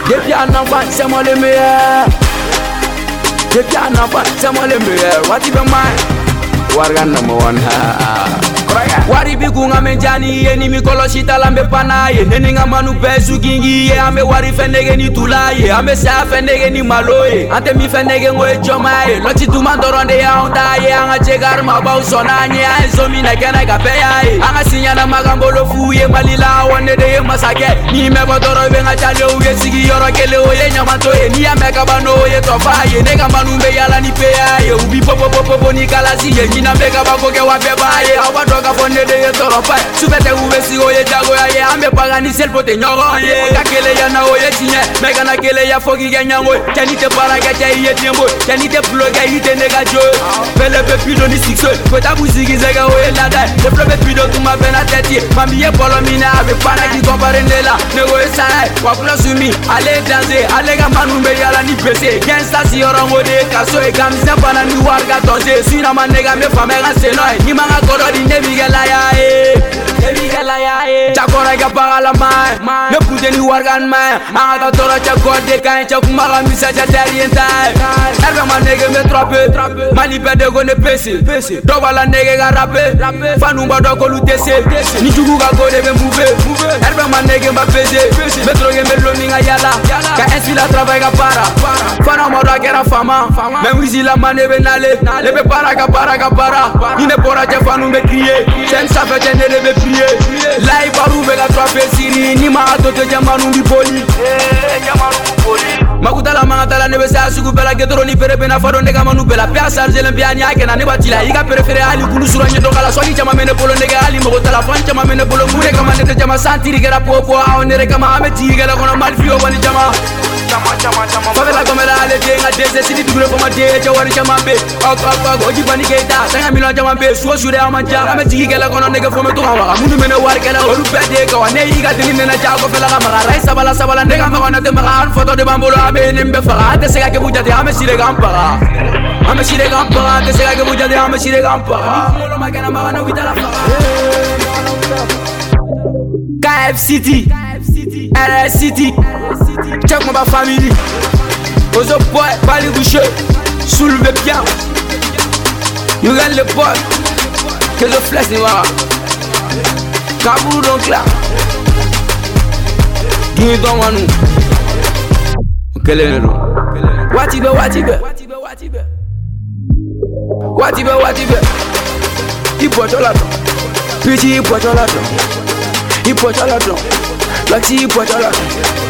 Depuis un enfant, c'est moi le meilleur. Depuis un enfant, c'est moi le meilleur. What you been mine? Wargan number one. Wari bikunga menjani ye ni mikolo shita lambe pana ye neni nga manu pesu kingi ye ambe wari fendege ni tula ye ambe sa fendege ni malo ye ante mi fendege ngoe choma ye lochi tumandoronde ya onda ye anga chegar mabau sonanye ya enzomi na kena kapeya ye anga sinyana magambolo fu ye malila wone de ye masake ni mebo toro benga chale uye sigi yoro kele oye nyamanto ye ni ameka bano ye tofa ye nega manu mbe yala ni peya ye ubi popo ni kalasi ye nina meka bakoke wabeba ye awadoka fonde de ye toro pa subete ubesi oye jago ya ye ambe pagani selpote nyoro ye kakele ya na oye tinye meka na kele ya fogi ganyango chanite paraga cha ye tiembo chanite bloga ite nega jo pele pe pido ni sixo kota buzigi zega oye lada le flobe pido tuma bena tete mamie polo mina ave pana ki compare nela nego esai wa plusumi ale danser ale ga manumbe yala ni pese gensta si orongo de kaso e gamse pana ni warga tonse sina manega me famera senoi ni manga korodi nebigela ya chakora ga pagala mai ne pute ni wargan mai anga tora chakode kan chakumara misa charienta erga manege me trope mali pede go ne pese do bala nege ga rappe fanumba do ko lutese ni jugu ga go de be move erga manege mba pese metro ge melo ninga yala ka esila travail ga para fana mo da gera fama me wizi la manebe nale le be para ni ne pora je fanumbe crier sen sa fait ne le be prier lai baru be la trope siri ni ma atoto jamanu bi poli makutala mangatala ne be sa sugu bela gedoro ni pere bena fado ndega manu bela pia sarge le bia nyake na ne batila iga prefere ali kulu suranye do kala swagi chama mene polo ndega ali mo tala fan chama mene polo mure kama ne chama santiri gera popo aonere kama ameti gela kono malfio bani chama favela komela ale denga deze sidi dugule koma de jawari chama be ok oji bani keita tanga milo chama be so sure amanja ameti gela kono ndega fome to hawa mundu mene war gela olu bede ka wane iga tini na jago fela ga mara rai sabala ndega magona te maran foto de bambolo abe nimbe fara te sega ke bujate ame sire gampara te sega ke bujate ame sire gampara molo magana magana witala fara KFCT RSCT check ma famille Ozo boy bali bouché souleve bien you gagne le boy que je flash ni wara Kaburu donc là Give don wanu kelelo watibe ipochola pichi ipochola Lati ipochola